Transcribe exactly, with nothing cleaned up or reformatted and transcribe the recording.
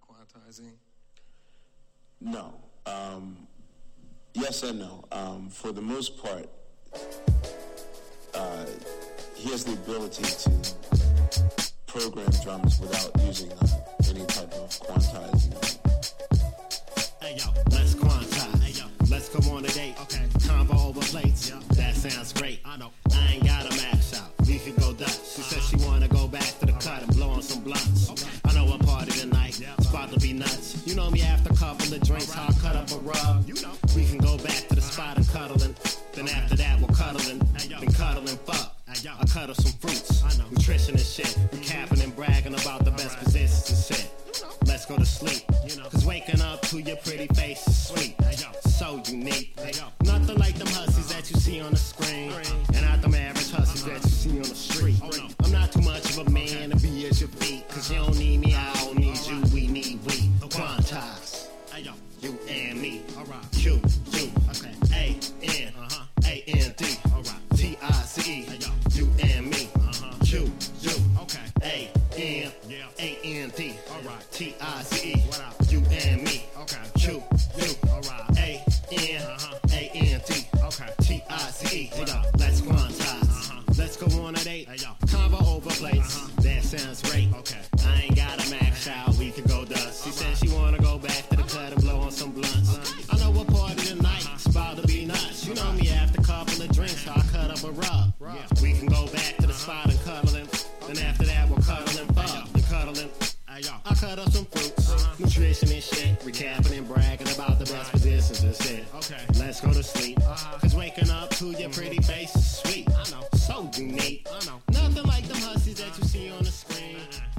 quantizing? No. Um, yes and no. Um, for the most part, uh, he has the ability to program drums without using uh, any type of quantizing. Hey yo, let's quantize. Hey yo, let's go on a date. Okay, combo over plates. Yeah. That sounds great. I know. I ain't got a max out. We could go Dutch. She said she wanna go back to the cut and blow on some blunts. Okay. I know what party tonight. Yeah. It's about to be nuts. You know me after a couple of drinks, I'll cut up a rub. You know. We can go back to the spot and cuddling. Then after that we're cuddling. Then cuddle and fuck. I cut up some fruits. I know. Nutrition and shit. We capping and bragging about the best positions and shit. Let's go to sleep. Cause waking up to your pretty face is sweet. So unique. Nothing like them hussies that you see on the screen. And not them average hussies that you see on the street. I'm not too much of a man to be at your feet. Cause you don't need me, I don't need you. We need we. Quantize. You and me. Q, U, A, N, A, N, D, T, I, C, E. You and me. Q, U, A, N, A, N, D, T, I, C, E. You and me. Q, U, A, N, A, N, D, T, I, C, E. Let's quantize. Let's go on a date. Combo over plates. That sounds great. I ain't got a max out. We could go dust. She said she wanna go back to the cut and blow on some blunts. I know what party tonight. It's about to be nuts. You know me after a couple of drinks, I cut up a rub. We can go back to the spot and cuddling. Then after that we're cuddling fuck and cuddling. I cut up some fruits, nutrition and shit. Recapping and bragging about the best positions and shit. Let's go to sleep. Cause waking up to your pretty face is sweet. I know. So unique. I know. Nothing like them hussies that you see on the screen.